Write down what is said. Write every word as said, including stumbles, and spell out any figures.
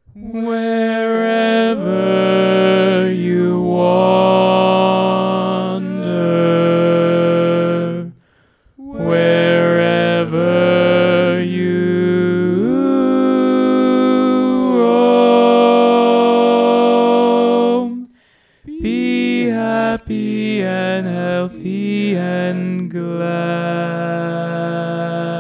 Wherever you wander, wherever you roam, be happy and healthy and glad.